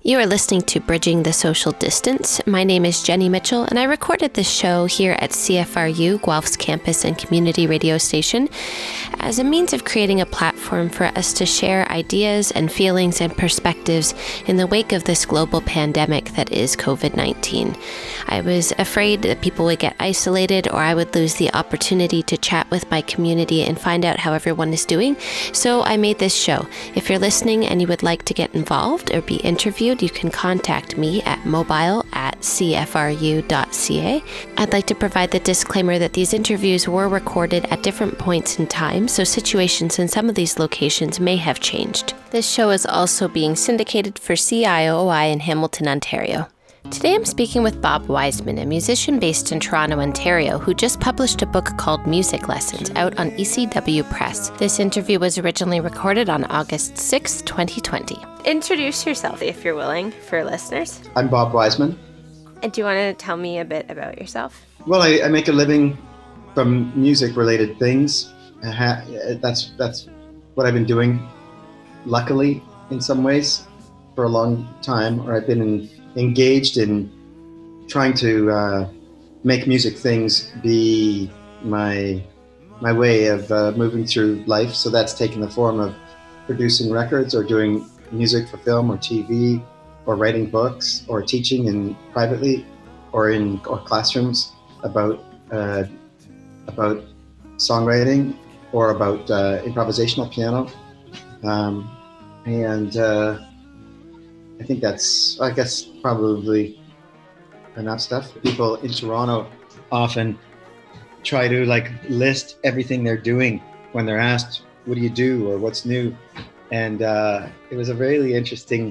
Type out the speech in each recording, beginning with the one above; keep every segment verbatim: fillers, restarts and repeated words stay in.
You are listening to Bridging the Social Distance. My name is Jenny Mitchell, and I recorded this show here at C F R U, Guelph's campus and community radio station, as a means of creating a platform for us to share ideas and feelings and perspectives in the wake of this global pandemic that is covid nineteen. I was afraid that people would get isolated or I would lose the opportunity to chat with my community and find out how everyone is doing, so I made this show. If you're listening and you would like to get involved or be interviewed, you can contact me at mobile at c f r u dot c a. I'd like to provide the disclaimer that these interviews were recorded at different points in time, so situations in some of these locations may have changed. This show is also being syndicated for C I O I in Hamilton, Ontario. Today I'm speaking with Bob Wiseman, a musician based in Toronto, Ontario, who just published a book called Music Lessons out on E C W Press. This interview was originally recorded on August sixth, twenty twenty. Introduce yourself, if you're willing, for listeners. I'm Bob Wiseman. And do you want to tell me a bit about yourself? Well, I, I make a living from music-related things. I ha- that's that's what I've been doing, luckily, in some ways, for a long time. Or I've been in, engaged in trying to uh, make music things be my my way of uh, moving through life. So that's taken the form of producing records or doing music for film or T V, or writing books, or teaching in privately, or in or classrooms about uh, about songwriting, or about uh, improvisational piano, um, and uh, I think that's I guess probably enough stuff. People in Toronto often try to like list everything they're doing when they're asked, "What do you do?" or "What's new?" And uh, it was a really interesting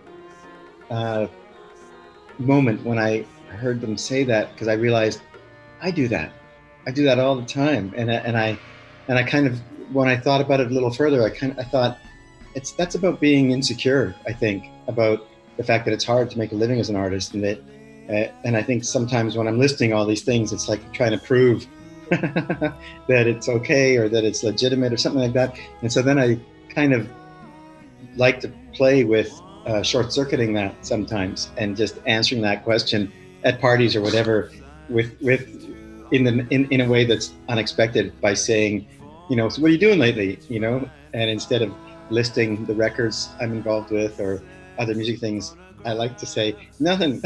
uh, moment when I heard them say that, because I realized I do that. I do that all the time. And I, and I and I kind of, when I thought about it a little further, I kind of I thought it's that's about being insecure. I think about the fact that it's hard to make a living as an artist, and that uh, and I think sometimes when I'm listing all these things, it's like trying to prove that it's okay or that it's legitimate or something like that. And so then I kind of like to play with uh, short-circuiting that sometimes, and just answering that question at parties or whatever with with in the in, in a way that's unexpected, by saying, you know, so what are you doing lately, you know? And instead of listing the records I'm involved with or other music things, I like to say nothing.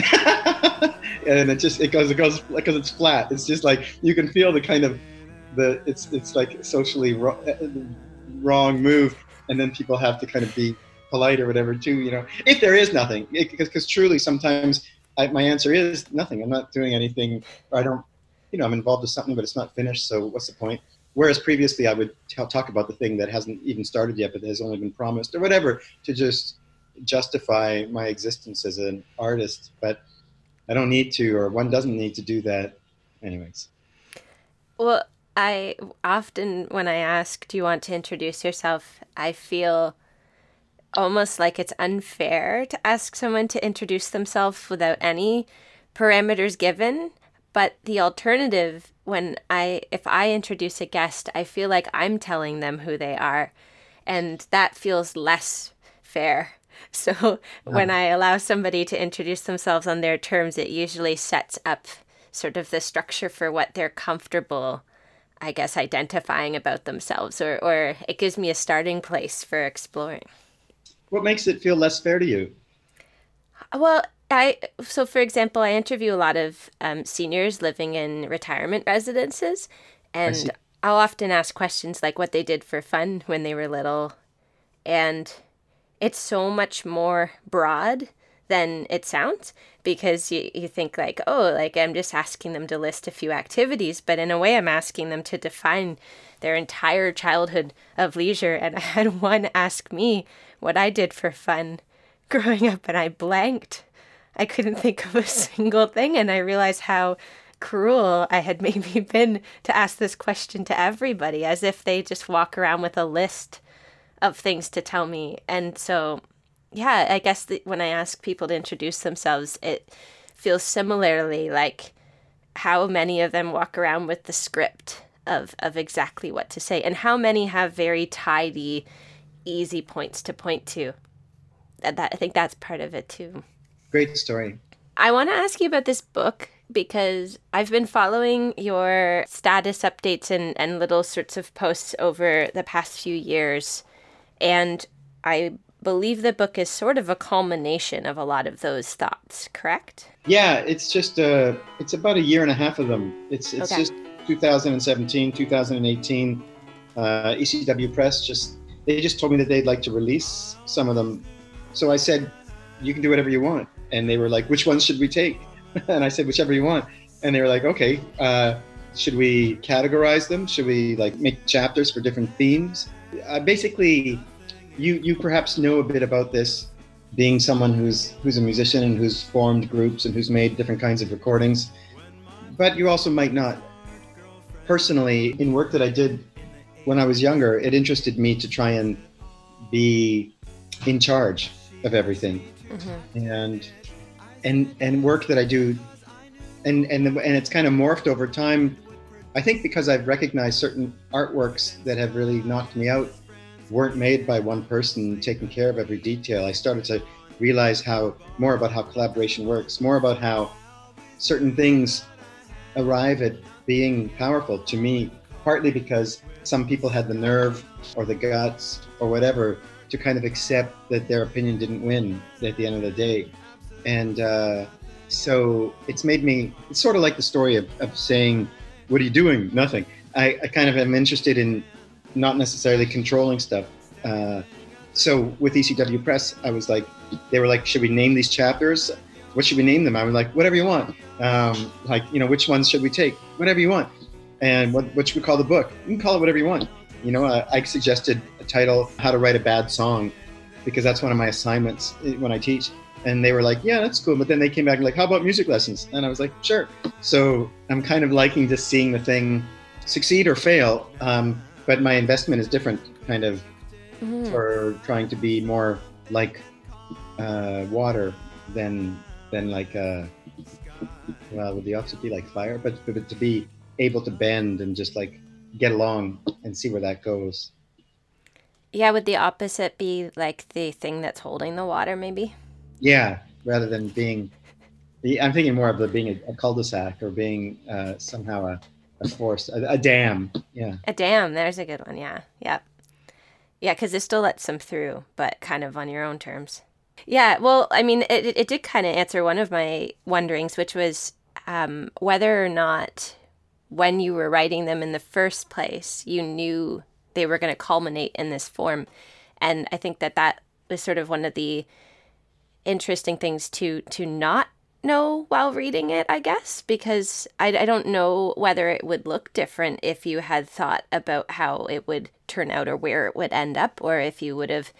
And it just it goes it goes because it's flat. It's just like you can feel the kind of the it's it's like socially wrong, wrong move. And then people have to kind of be polite or whatever too, you know, if there is nothing, because because truly sometimes I, my answer is nothing. I'm not doing anything, or I don't, you know, I'm involved with something, but it's not finished. So what's the point? Whereas previously I would t- talk about the thing that hasn't even started yet, but has only been promised or whatever, to just justify my existence as an artist. But I don't need to, or one doesn't need to do that anyways. Well, I often, when I ask, do you want to introduce yourself, I feel almost like it's unfair to ask someone to introduce themselves without any parameters given. But the alternative, when I, if I introduce a guest, I feel like I'm telling them who they are, and that feels less fair. So when I allow somebody to introduce themselves on their terms, it usually sets up sort of the structure for what they're comfortable, I guess, identifying about themselves, or, or it gives me a starting place for exploring. What makes it feel less fair to you? Well, I so for example, I interview a lot of um, seniors living in retirement residences, and I'll often ask questions like what they did for fun when they were little, and it's so much more broad than it sounds, because you, you think like, oh, like I'm just asking them to list a few activities, but in a way I'm asking them to define their entire childhood of leisure. And I had one ask me what I did for fun growing up, and I blanked. I couldn't think of a single thing, and I realized how cruel I had maybe been to ask this question to everybody, as if they just walk around with a list of things to tell me. And so yeah, I guess the, when I ask people to introduce themselves, it feels similarly like how many of them walk around with the script of, of exactly what to say, and how many have very tidy, easy points to point to. that I think that's part of it too. Great story. I want to ask you about this book because I've been following your status updates and, and little sorts of posts over the past few years. And I believe the book is sort of a culmination of a lot of those thoughts, correct? Yeah, it's just uh, it's about a year and a half of them. It's it's Okay. just two thousand seventeen, two thousand eighteen. Uh, E C W Press just they just told me that they'd like to release some of them. So I said, you can do whatever you want. And they were like, which ones should we take? And I said, whichever you want. And they were like, okay, uh, should we categorize them? Should we like make chapters for different themes? Uh, basically, you you perhaps know a bit about this, being someone who's who's a musician and who's formed groups and who's made different kinds of recordings. But you also might not. Personally, in work that I did when I was younger, it interested me to try and be in charge of everything. Mm-hmm. And and and work that I do, and and the, and it's kind of morphed over time. I think because I've recognized certain artworks that have really knocked me out weren't made by one person taking care of every detail. I started to realize how more about how collaboration works, more about how certain things arrive at being powerful to me, partly because some people had the nerve or the guts or whatever to kind of accept that their opinion didn't win at the end of the day. And uh, so it's made me, it's sort of like the story of, of saying, what are you doing? Nothing. I, I kind of am interested in not necessarily controlling stuff. Uh, so with E C W Press, I was like, they were like, should we name these chapters? What should we name them? I was like, whatever you want. Um, like, you know, which ones should we take? Whatever you want. And what, what should we call the book? You can call it whatever you want. You know, I, I suggested a title, How to Write a Bad Song, because that's one of my assignments when I teach. And they were like, yeah, that's cool. But then they came back and like, how about music lessons? And I was like, sure. So I'm kind of liking just seeing the thing succeed or fail. Um, but my investment is different, kind of, mm-hmm. for trying to be more like uh, water than than like, uh, well, would the opposite be like fire? But, but to be able to bend and just like get along and see where that goes. Yeah, would the opposite be like the thing that's holding the water, maybe? Yeah, rather than being, I'm thinking more of the being a, a cul-de-sac or being uh, somehow a, a force, a, a dam. Yeah. A dam, there's a good one. Yeah, yeah. Yeah, because it still lets them through, but kind of on your own terms. Yeah, well, I mean, it, it did kind of answer one of my wonderings, which was um, whether or not when you were writing them in the first place, you knew they were going to culminate in this form. And I think that that was sort of one of the interesting things to to not know while reading it, I guess, because I, I don't know whether it would look different if you had thought about how it would turn out or where it would end up, or if you would have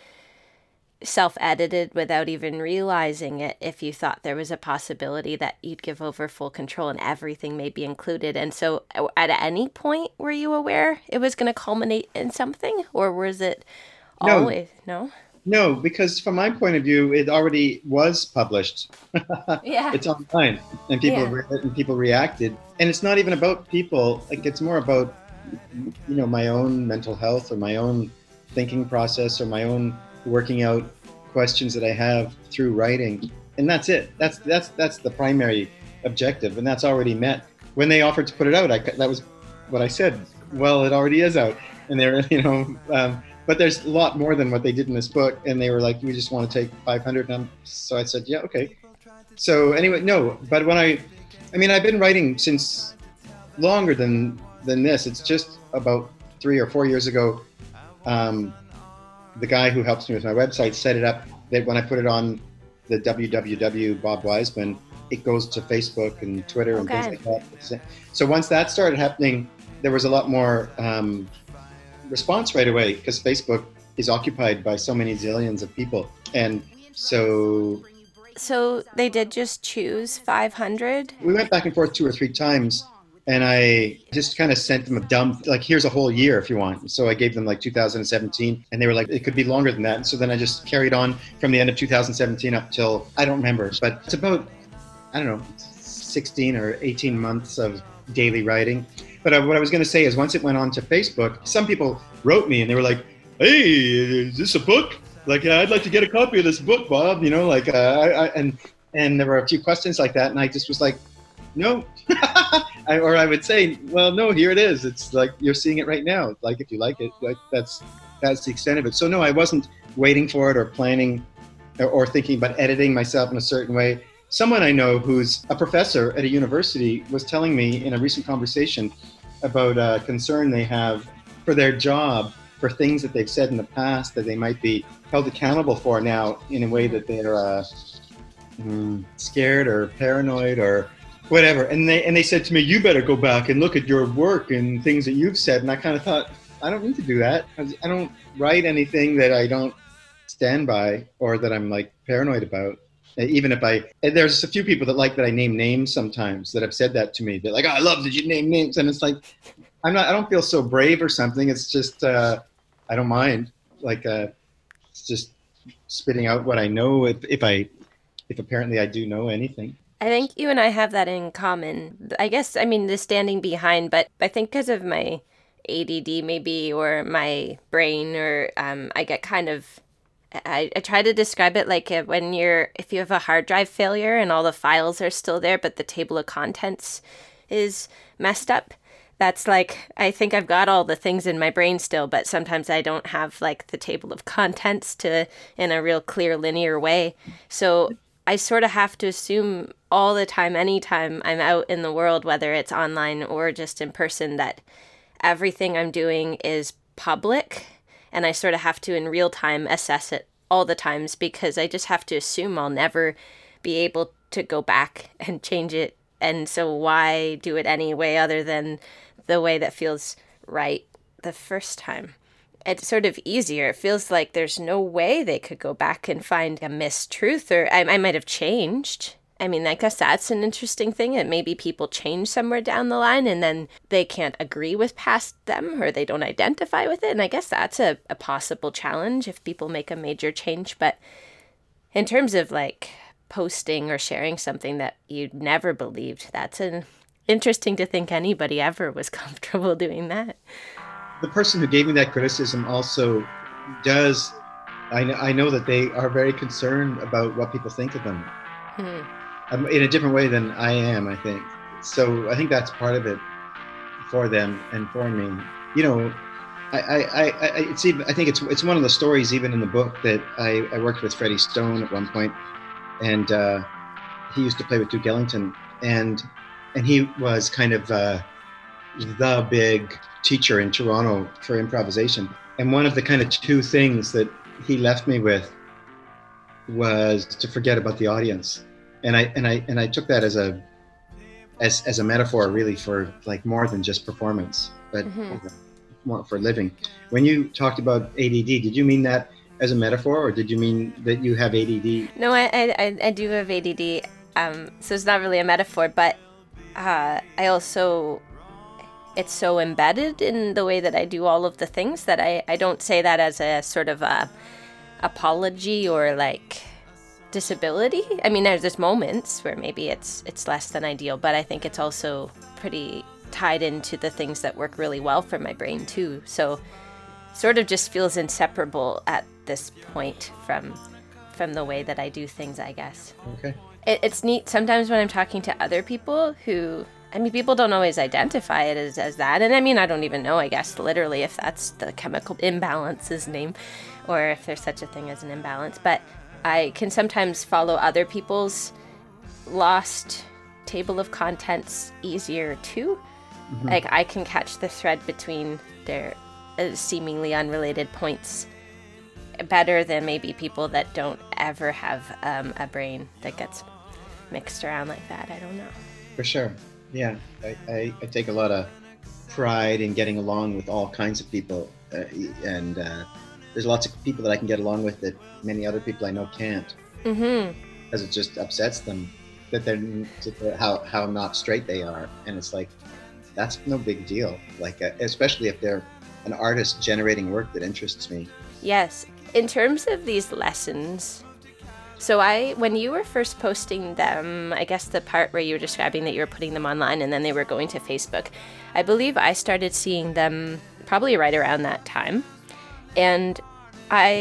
self-edited without even realizing it, if you thought there was a possibility that you'd give over full control and everything may be included. And so at any point were you aware it was going to culminate in something, or was it always no? No, because from my point of view, it already was published. Yeah. It's online, and people Yeah. read it and people reacted. And it's not even about people. Like, it's more about, you know, my own mental health or my own thinking process or my own working out questions that I have through writing. And that's it. That's that's that's the primary objective, and that's already met. When they offered to put it out, I, that was what I said. Well, it already is out, and they're, you know. Um, But there's a lot more than what they did in this book. And they were like, we just want to take five hundred. And so I said, yeah, okay. So anyway, no, but when I, I mean, I've been writing since longer than, than this. It's just about three or four years ago. Um, the guy who helps me with my website set it up that when I put it on the w w w dot bob wiseman, it goes to Facebook and Twitter and Okay. things like that. So once that started happening, there was a lot more, um, response right away, because Facebook is occupied by so many zillions of people. And so So they did just choose five hundred? we went back and forth two or three times, and I just kind of sent them a dump, like, here's a whole year if you want. So I gave them like two thousand seventeen, and they were like, it could be longer than that. And so then I just carried on from the end of two thousand seventeen up till, I don't remember, but it's about, I don't know, sixteen or eighteen months of daily writing. But uh, what I was going to say is, once it went on to Facebook, some people wrote me and they were like, hey, is this a book? like, yeah, I'd like to get a copy of this book, Bob. You know, like, uh, I, I, and and there were a few questions like that, and I just was like, no. I, or I would say, well, no, here it is. It's like you're seeing it right now. Like, if you like it, like that's that's the extent of it. So no, I wasn't waiting for it or planning or, or thinking about editing myself in a certain way. Someone I know who's a professor at a university was telling me in a recent conversation about a concern they have for their job, for things that they've said in the past that they might be held accountable for now in a way that they're uh, mm, scared or paranoid or whatever. And they and they said to me, you better go back and look at your work and things that you've said. And I kind of thought, I don't need to do that. I don't write anything that I don't stand by or that I'm like paranoid about. Even if I, there's a few people that like that I name names sometimes that have said that to me. They're like, oh, I love that you name names. And it's like, I'm not, I don't feel so brave or something. It's just, uh, I don't mind. Like, uh, it's just spitting out what I know if, if I, if apparently I do know anything. I think you and I have that in common. I guess, I mean, the standing behind, but I think because of my A D D maybe, or my brain, or um, I get kind of, I, I try to describe it like when you're, if you have a hard drive failure and all the files are still there, but the table of contents is messed up. That's like, I think I've got all the things in my brain still, but sometimes I don't have like the table of contents to, in a real clear linear way. So I sort of have to assume all the time, anytime I'm out in the world, whether it's online or just in person, that everything I'm doing is public. And I sort of have to, in real time, assess it all the times, because I just have to assume I'll never be able to go back and change it. And so why do it any way other than the way that feels right the first time? It's sort of easier. It feels like there's no way they could go back and find a mistruth, or I, I might have changed. I mean, I guess that's an interesting thing, that maybe people change somewhere down the line and then they can't agree with past them, or they don't identify with it. And I guess that's a, a possible challenge if people make a major change. But in terms of like posting or sharing something that you never believed, that's an interesting to think anybody ever was comfortable doing that. The person who gave me that criticism also does, I know, I know that they are very concerned about what people think of them. Hmm. Um, in a different way than I am, I think. So I think that's part of it for them and for me. You know, I, I, I, I it's even, I think it's it's one of the stories even in the book that I, I worked with Freddie Stone at one point, and uh, he used to play with Duke Ellington, and and he was kind of uh, the big teacher in Toronto for improvisation. And one of the kind of two things that he left me with was to forget about the audience. And I and I and I took that as a as as a metaphor really for like more than just performance, but mm-hmm. more for living. When you talked about A D D, did you mean that as a metaphor, or did you mean that you have A D D? No, I I, I do have A D D, um, so it's not really a metaphor, but uh, I also, it's so embedded in the way that I do all of the things that I, I don't say that as a sort of a apology or like disability. I mean, there's just moments where maybe it's it's less than ideal, but I think it's also pretty tied into the things that work really well for my brain too. So sort of just feels inseparable at this point from from the way that I do things, I guess. Okay. It, it's neat sometimes when I'm talking to other people who, I mean, people don't always identify it as, as that. And I mean, I don't even know, I guess, literally if that's the chemical imbalance's name, or if there's such a thing as an imbalance. But I can sometimes follow other people's lost table of contents easier too. Mm-hmm. Like I can catch the thread between their uh, seemingly unrelated points better than maybe people that don't ever have um, a brain that gets mixed around like that. I don't know. For sure. Yeah. I, I, I take a lot of pride in getting along with all kinds of people. Uh, and uh, there's lots of people that I can get along with that many other people I know can't. Mm-hmm. Because it just upsets them that they're, how, how not straight they are. And it's like, that's no big deal. Like, uh, especially if they're an artist generating work that interests me. Yes. In terms of these lessons, so I, when you were first posting them, I guess the part where you were describing that you were putting them online and then they were going to Facebook, I believe I started seeing them probably right around that time. And I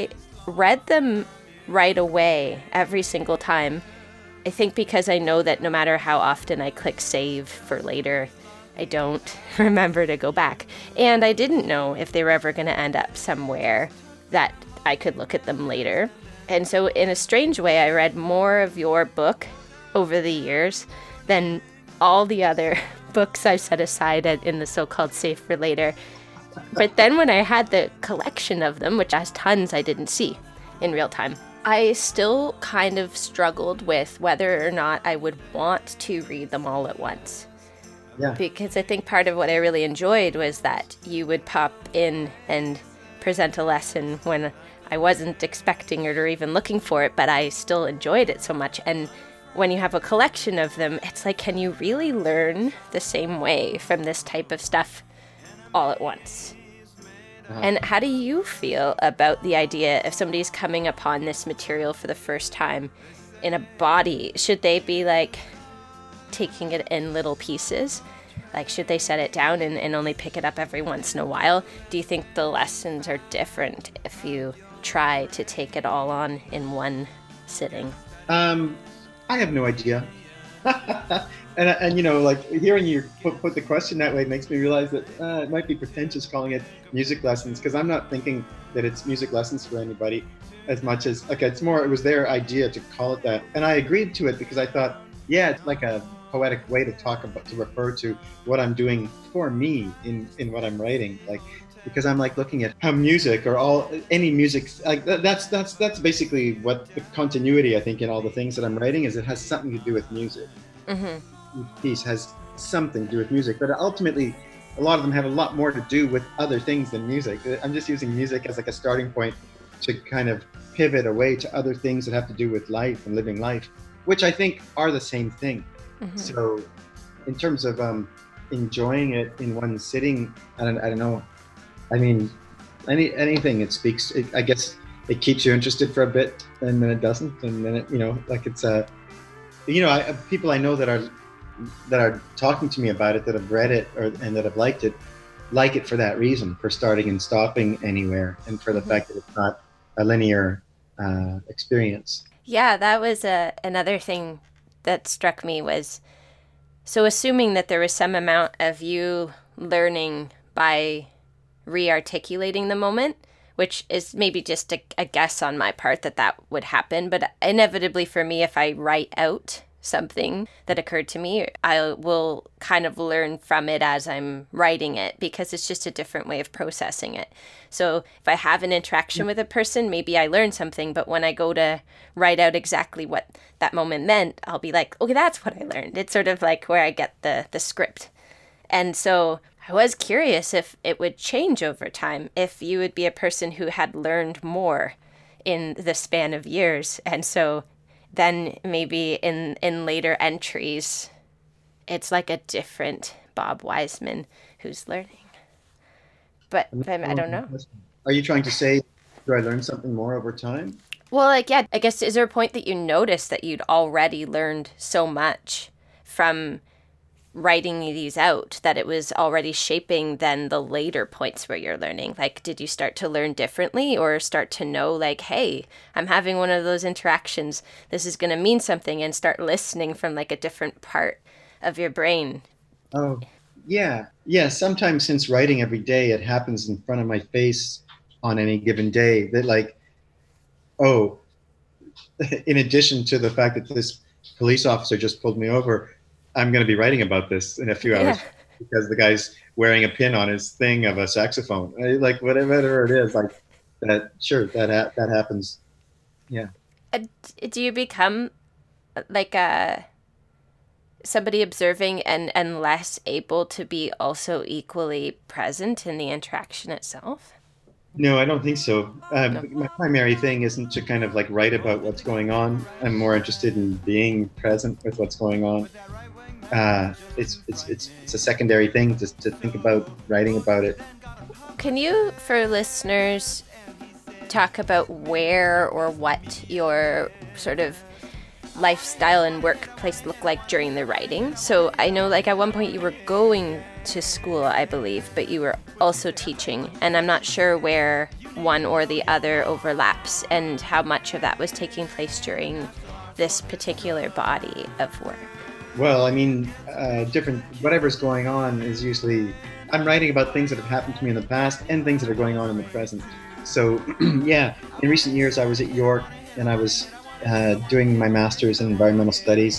read them right away every single time. I think because I know that no matter how often I click save for later, I don't remember to go back. And I didn't know if they were ever going to end up somewhere that I could look at them later. And so in a strange way, I read more of your book over the years than all the other books I've set aside in the so-called Save for Later. But then when I had the collection of them, which has tons I didn't see in real time, I still kind of struggled with whether or not I would want to read them all at once. Yeah. Because I think part of what I really enjoyed was that you would pop in and present a lesson when I wasn't expecting it or even looking for it, but I still enjoyed it so much. And when you have a collection of them, it's like, can you really learn the same way from this type of stuff all at once? Uh-huh. And how do you feel about the idea if somebody's coming upon this material for the first time in a body? Should they be like taking it in little pieces? Like, should they set it down and, and only pick it up every once in a while? Do you think the lessons are different if you try to take it all on in one sitting? Um, I have no idea. and, and, you know, like hearing you put, put the question that way makes me realize that uh, it might be pretentious calling it music lessons, because I'm not thinking that it's music lessons for anybody as much as, like, it's more, it was their idea to call it that. And I agreed to it because I thought, yeah, it's like a poetic way to talk about, to refer to what I'm doing for me in, in what I'm writing. Like, because I'm like looking at how music or all, any music, like that's, that's, that's basically what the continuity, I think, in all the things that I'm writing is it has something to do with music. Mm-hmm. Each piece has something to do with music, but ultimately a lot of them have a lot more to do with other things than music. I'm just using music as like a starting point to kind of pivot away to other things that have to do with life and living life, which I think are the same thing. Mm-hmm. So in terms of um, enjoying it in one sitting, I don't, I don't know. I mean, any anything, it speaks, it, I guess it keeps you interested for a bit and then it doesn't. And then, it, you know, like it's a, uh, you know, I, people I know that are that are talking to me about it, that have read it or and that have liked it, like it for that reason, for starting and stopping anywhere, and for the mm-hmm. fact that it's not a linear uh, experience. Yeah, that was a, another thing that struck me was, so assuming that there was some amount of you learning by re-articulating the moment, which is maybe just a, a guess on my part that that would happen, but inevitably for me, if I write out something that occurred to me, I will kind of learn from it as I'm writing it, because it's just a different way of processing it. So if I have an interaction with a person, maybe I learn something, but when I go to write out exactly what that moment meant, I'll be like, okay, that's what I learned. It's sort of like where I get the, the script. And so I was curious if it would change over time, if you would be a person who had learned more in the span of years. And so then maybe in, in later entries, it's like a different Bob Wiseman who's learning. But, but I don't know. Are you trying to say, do I learn something more over time? Well, like, yeah, I guess, is there a point that you noticed that you'd already learned so much from writing these out that it was already shaping then the later points where you're learning? Like, did you start to learn differently or start to know, like, hey, I'm having one of those interactions, this is going to mean something, and start listening from like a different part of your brain? Oh, yeah. Yeah. Sometimes, since writing every day, it happens in front of my face on any given day that, like, oh, in addition to the fact that this police officer just pulled me over, I'm going to be writing about this in a few hours, yeah, because the guy's wearing a pin on his thing of a saxophone, like whatever it is, like that. Sure, that ha- that happens. Yeah. Uh, do you become like a somebody observing and, and less able to be also equally present in the interaction itself? No, I don't think so. Um, No. My primary thing isn't to kind of like write about what's going on. I'm more interested in being present with what's going on. Uh, it's it's it's it's a secondary thing just to think about writing about it. Can you, for listeners, talk about where or what your sort of lifestyle and workplace looked like during the writing? So I know, like, at one point you were going to school, I believe, but you were also teaching, and I'm not sure where one or the other overlaps, and how much of that was taking place during this particular body of work? Well, I mean, uh, different, whatever's going on is usually, I'm writing about things that have happened to me in the past and things that are going on in the present. So yeah, in recent years I was at York and I was uh, doing my master's in environmental studies.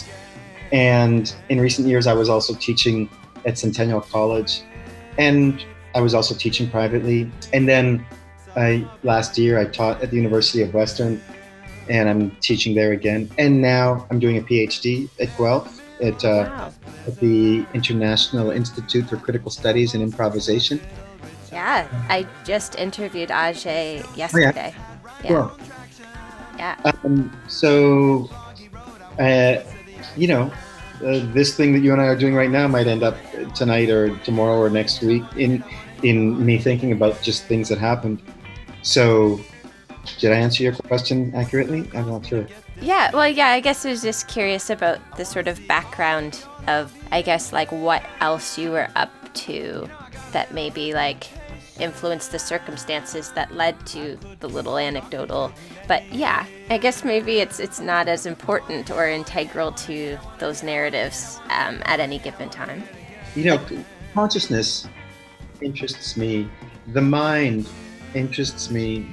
And in recent years I was also teaching at Centennial College, and I was also teaching privately. And then I, last year I taught at the University of Western, and I'm teaching there again. And now I'm doing a PhD at Guelph at, uh, Wow. at the International Institute for Critical Studies and Improvisation. Yeah, I just interviewed Ajay yesterday. Yeah. Well, Yeah. um, so, uh, you know, uh, this thing that you and I are doing right now might end up tonight or tomorrow or next week in in me thinking about just things that happened. So, did I answer your question accurately? I'm not sure. Yeah, well, yeah, I guess I was just curious about the sort of background of, I guess, like what else you were up to that maybe like influenced the circumstances that led to the little anecdotal. But yeah, I guess maybe it's it's not as important or integral to those narratives um, at any given time. You know, consciousness interests me. The mind interests me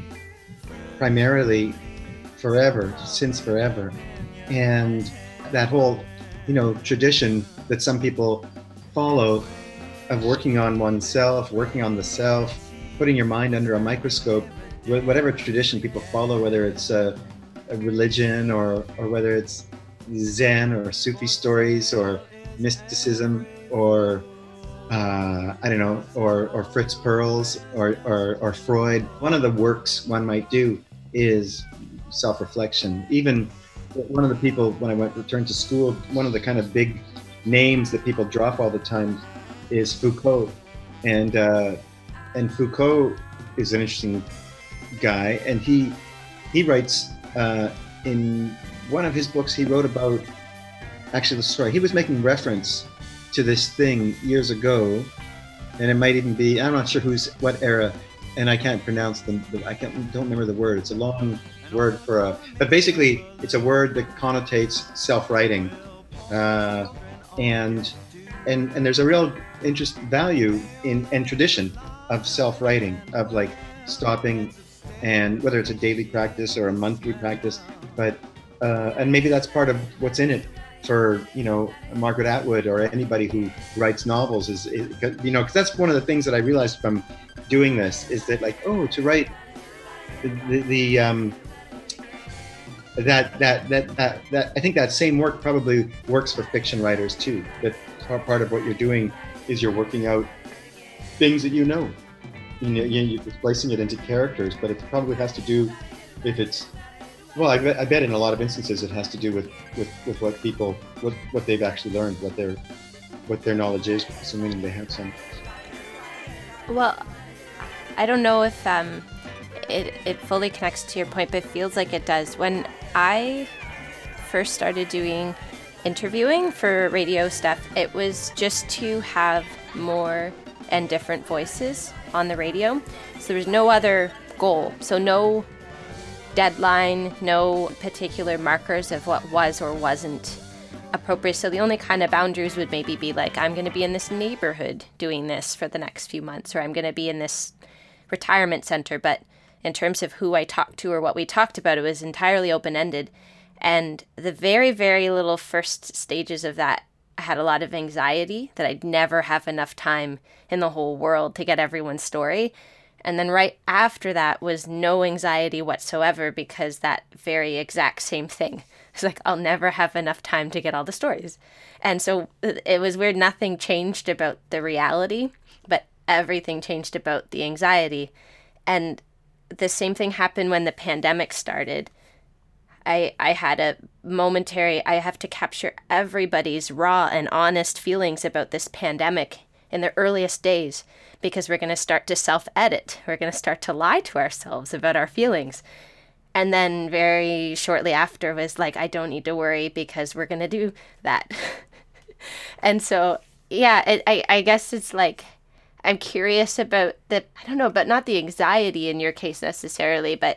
primarily forever, since forever. And that whole, you know, tradition that some people follow of working on oneself, working on the self, putting your mind under a microscope, wh- whatever tradition people follow, whether it's a, a religion or, or whether it's Zen or Sufi stories or mysticism or uh, I don't know, or, or Fritz Perls or, or, or Freud. One of the works one might do is self-reflection. Even one of the people, when I went returned to school, one of the kind of big names that people drop all the time is Foucault. And uh, and Foucault is an interesting guy, and he he writes uh, in one of his books, he wrote about, actually the story, he was making reference to this thing years ago, and it might even be, I'm not sure who's, what era, and I can't pronounce them, I can't, don't remember the word, it's a long word for a, but basically it's a word that connotates self-writing, uh, and, and, and there's a real interest, value in, and tradition of self-writing, of like stopping, and whether it's a daily practice or a monthly practice, but, uh, and maybe that's part of what's in it for, you know, Margaret Atwood or anybody who writes novels is, is you know, because that's one of the things that I realized from doing this is that, like, oh, to write the, the, the um, that, that, that, that, that, I think that same work probably works for fiction writers too. That part of what you're doing is you're working out things that you know, you know, you're placing it into characters, but it probably has to do, if it's, well, I bet, I bet in a lot of instances it has to do with, with, with what people, what, what they've actually learned, what their, what their knowledge is, assuming they have some. Well, I don't know if um, it, it fully connects to your point, but it feels like it does. When I first started doing interviewing for radio stuff, it was just to have more and different voices on the radio. So there was no other goal. So no deadline, no particular markers of what was or wasn't appropriate. So the only kind of boundaries would maybe be like, I'm going to be in this neighborhood doing this for the next few months, or I'm going to be in this retirement center. But in terms of who I talked to or what we talked about, it was entirely open-ended. And the very, very little first stages of that, I had a lot of anxiety that I'd never have enough time in the whole world to get everyone's story. And then right after that was no anxiety whatsoever, because that very exact same thing. It's like, I'll never have enough time to get all the stories. And so it was weird. Nothing changed about the reality, but everything changed about the anxiety. And the same thing happened when the pandemic started. I, I had a momentary, I have to capture everybody's raw and honest feelings about this pandemic in the earliest days, because we're going to start to self-edit. We're going to start to lie to ourselves about our feelings. And then very shortly after was like, I don't need to worry because we're going to do that. And so, yeah, it, I, I guess it's like, I'm curious about the, I don't know, but not the anxiety in your case necessarily, but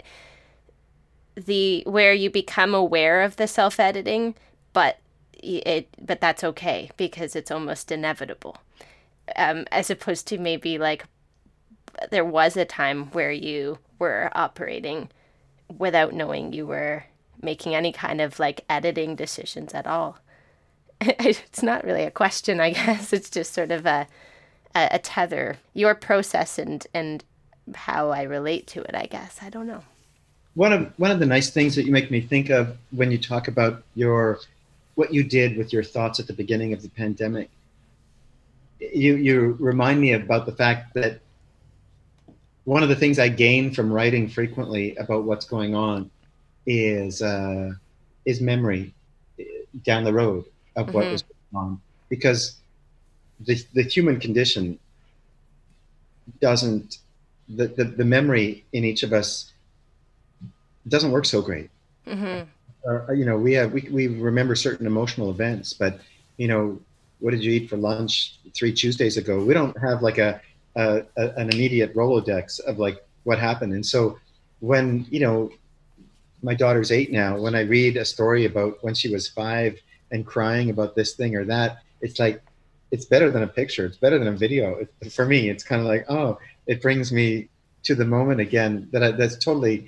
the, where you become aware of the self-editing, but it, but that's okay because it's almost inevitable. Um, as opposed to maybe like there was a time where you were operating without knowing you were making any kind of like editing decisions at all. It's not really a question, I guess. It's just sort of a a, a tether, your process and and how I relate to it, I guess. I don't know. One of one of the nice things that you make me think of when you talk about your what you did with your thoughts at the beginning of the pandemic, you you remind me about the fact that one of the things I gain from writing frequently about what's going on is uh, is memory down the road of what mm-hmm. was going on, because the the human condition doesn't the, the, the memory in each of us doesn't work so great. Mm-hmm. Uh, you know, we have we we remember certain emotional events, but you know, what did you eat for lunch three Tuesdays ago? We don't have like a, a, a an immediate Rolodex of like what happened. And so when, you know, my daughter's eight now, when I read a story about when she was five and crying about this thing or that, it's like, it's better than a picture. It's better than a video. It, for me, it's kind of like, oh, it brings me to the moment again that I, that's totally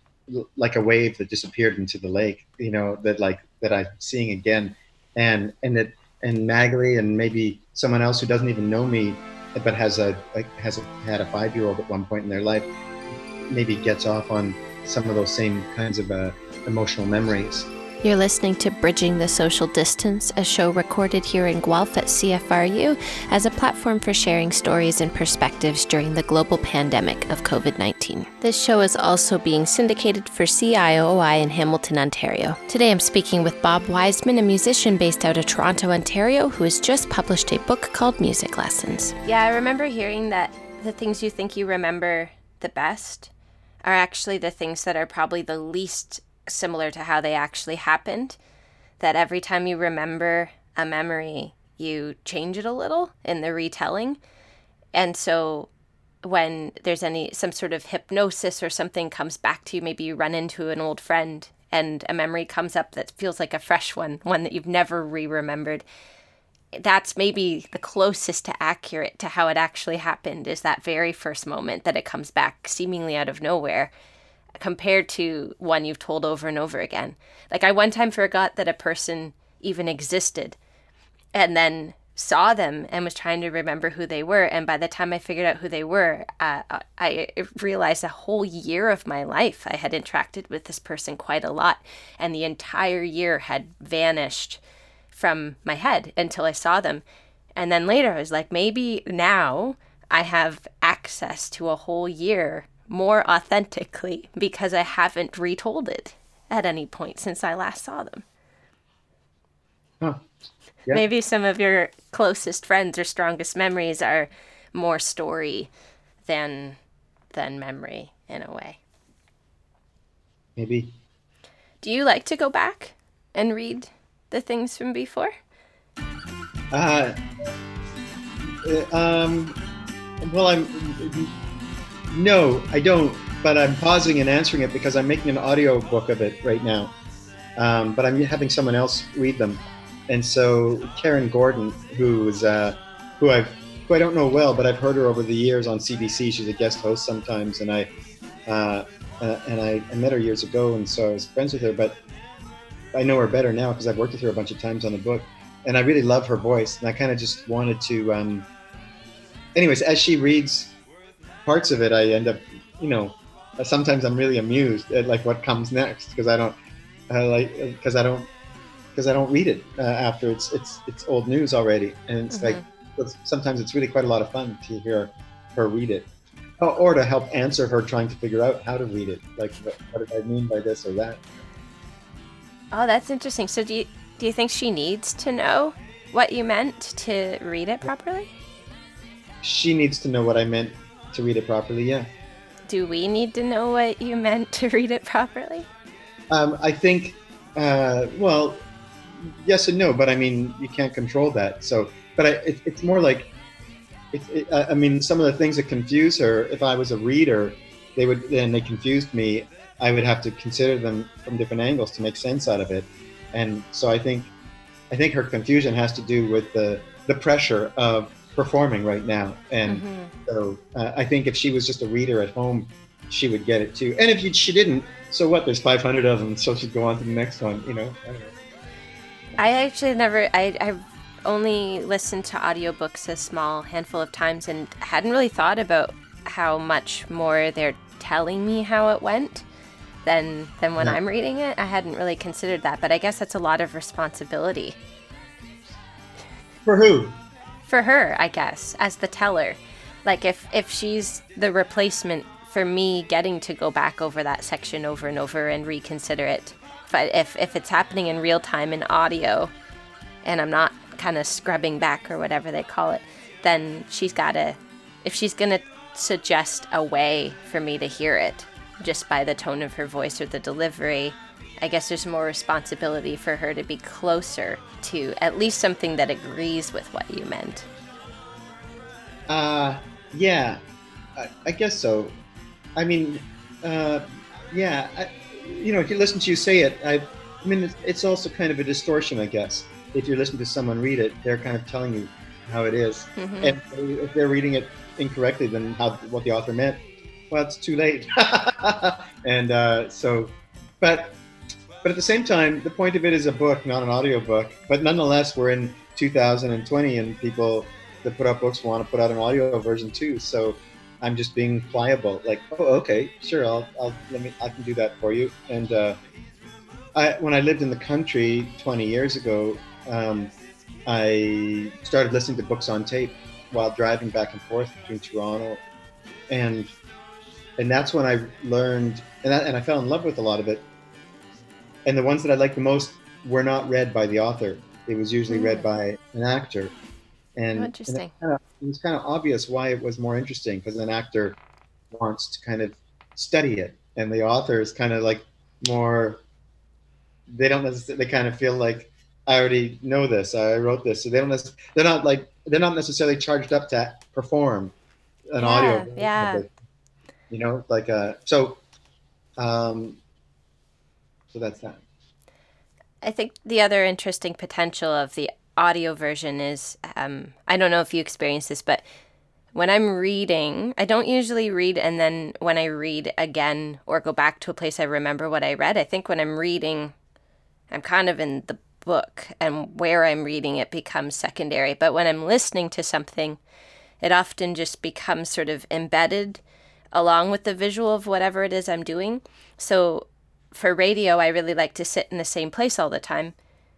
like a wave that disappeared into the lake, you know, that like, that I'm seeing again. And, and that, and Magali and maybe someone else who doesn't even know me, but has a, like, has a, had a five-year-old at one point in their life, maybe gets off on some of those same kinds of uh, emotional memories. You're listening to Bridging the Social Distance, a show recorded here in Guelph at C F R U as a platform for sharing stories and perspectives during the global pandemic of covid nineteen. This show is also being syndicated for C I O I in Hamilton, Ontario. Today I'm speaking with Bob Wiseman, a musician based out of Toronto, Ontario, who has just published a book called Music Lessons. Yeah, I remember hearing that the things you think you remember the best are actually the things that are probably the least similar to how they actually happened, that every time you remember a memory, you change it a little in the retelling. And so when there's any some sort of hypnosis or something comes back to you, maybe you run into an old friend and a memory comes up that feels like a fresh one, one that you've never re-remembered. That's maybe the closest to accurate to how it actually happened, is that very first moment that it comes back seemingly out of nowhere, compared to one you've told over and over again. Like I one time forgot that a person even existed and then saw them and was trying to remember who they were. And by the time I figured out who they were, uh, I realized a whole year of my life I had interacted with this person quite a lot. And the entire year had vanished from my head until I saw them. And then later I was like, maybe now I have access to a whole year more authentically because I haven't retold it at any point since I last saw them. Huh. Yeah. Maybe some of your closest friends or strongest memories are more story than than memory in a way. Maybe. Do you like to go back and read the things from before? Uh, um, well, I'm... No, I don't, but I'm pausing and answering it because I'm making an audio book of it right now. Um, but I'm having someone else read them. And so Karen Gordon, who's uh, who I've who I don't know well, but I've heard her over the years on C B C. She's a guest host sometimes, and I uh, uh, and I, I met her years ago, and so I was friends with her. But I know her better now because I've worked with her a bunch of times on the book, and I really love her voice. And I kind of just wanted to. Um, anyways, as she reads parts of it, I end up, you know, sometimes I'm really amused at like what comes next because I don't, I like, because I don't, because I don't read it uh, after it's it's it's old news already, and it's mm-hmm. like it's, sometimes it's really quite a lot of fun to hear her read it, or, or to help answer her trying to figure out how to read it, like what, what did I mean by this or that. Oh, that's interesting. So do you do you think she needs to know what you meant to read it properly? She needs to know what I meant to read it properly, yeah. Do we need to know what you meant to read it properly? Um, I think, uh, well, yes and no, but I mean, you can't control that. So, but I, it, it's more like, It's, it, I I mean, some of the things that confuse her, if I was a reader, they would, and they confused me, I would have to consider them from different angles to make sense out of it. And so I think, I think her confusion has to do with the, the pressure of performing right now. And mm-hmm. so uh, I think if she was just a reader at home, she would get it too. And if you, she didn't, so what? There's five hundred of them, so she'd go on to the next one, you know? I don't know. I actually never, I, I've only listened to audiobooks a small handful of times and hadn't really thought about how much more they're telling me how it went than than when no. I'm reading it. I hadn't really considered that, but I guess that's a lot of responsibility. For who? For her, I guess, as the teller. Like if, if she's the replacement for me getting to go back over that section over and over and reconsider it. But if, if it's happening in real time in audio and I'm not kind of scrubbing back or whatever they call it, then she's got to, if she's going to suggest a way for me to hear it just by the tone of her voice or the delivery, I guess there's more responsibility for her to be closer to at least something that agrees with what you meant. Uh, yeah, I, I guess so. I mean, uh, yeah, I, you know, if you listen to you say it, I, I mean, it's, it's also kind of a distortion, I guess. If you're listening to someone read it, they're kind of telling you how it is. Mm-hmm. And if they're reading it incorrectly, then how, what the author meant, well, it's too late. and uh, so, but but at the same time, the point of it is a book, not an audiobook. But nonetheless, we're in two thousand twenty, and people that put out books want to put out an audio version too. So I'm just being pliable, like, oh, okay, sure, I'll, I'll let me, I can do that for you. And uh, I, when I lived in the country twenty years ago, um, I started listening to books on tape while driving back and forth between Toronto, and and that's when I learned, and I, and I fell in love with a lot of it. And the ones that I liked the most were not read by the author; it was usually mm. read by an actor. And, oh, interesting. And it, kind of, it was kind of obvious why it was more interesting, because an actor wants to kind of study it, and the author is kind of like more. They don't necessarily. They kind of feel like, I already know this. I wrote this, so they don't. Necessarily, they're not like they're not necessarily charged up to perform an yeah, audio. Yeah. You know, like uh. So, um. So that's that. I think the other interesting potential of the audio version is, um, I don't know if you experience this, but when I'm reading, I don't usually read, and then when I read again or go back to a place I remember what I read, I think when I'm reading, I'm kind of in the book, and where I'm reading it becomes secondary. But when I'm listening to something, it often just becomes sort of embedded along with the visual of whatever it is I'm doing. So for radio, I really like to sit in the same place all the time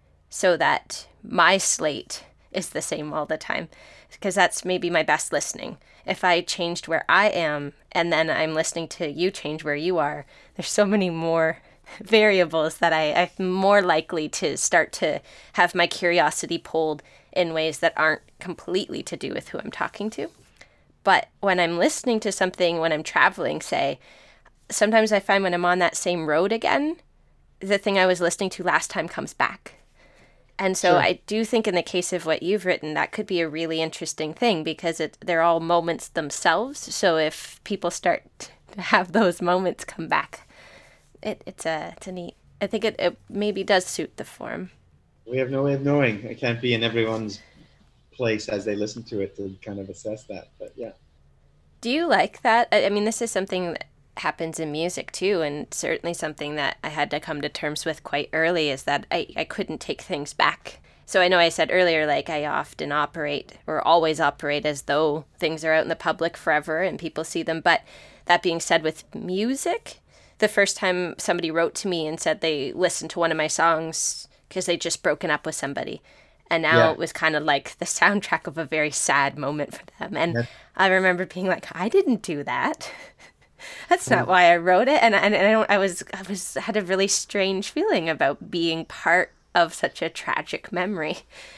so that my slate is the same all the time, because that's maybe my best listening. If I changed where I am and then I'm listening to you change where you are, there's so many more variables that I, I'm more likely to start to have my curiosity pulled in ways that aren't completely to do with who I'm talking to. But when I'm listening to something, when I'm traveling, say, sometimes I find when I'm on that same road again, the thing I was listening to last time comes back. And so sure. I do think in the case of what you've written, that could be a really interesting thing, because it, they're all moments themselves. So if people start to have those moments come back, it, it's a it's a neat, I think it, it maybe does suit the form. We have no way of knowing. I can't be in everyone's place as they listen to it to kind of assess that, but yeah. Do you like that? I, I mean, this is something that happens in music too, and certainly something that I had to come to terms with quite early, is that I, I couldn't take things back. So I know I said earlier, like, I often operate or always operate as though things are out in the public forever and people see them. But that being said, with music, the first time somebody wrote to me and said they listened to one of my songs because they'd just broken up with somebody, and now yeah. it was kind of like the soundtrack of a very sad moment for them. And yeah. I remember being like, I didn't do that. That's not why I wrote it. And, and, and I, don't, I was I was had a really strange feeling about being part of such a tragic memory,